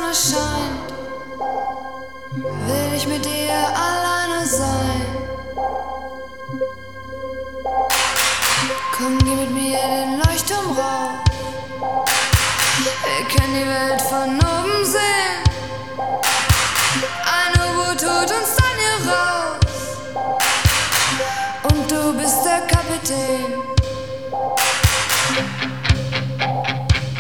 Sonne scheint, will ich mit dir alleine sein. Komm, geh mit mir den Leuchtturm rauf. Wir können die Welt von oben sehen. Ein U-Boot holt uns dann hier raus. Und du bist der Kapitän.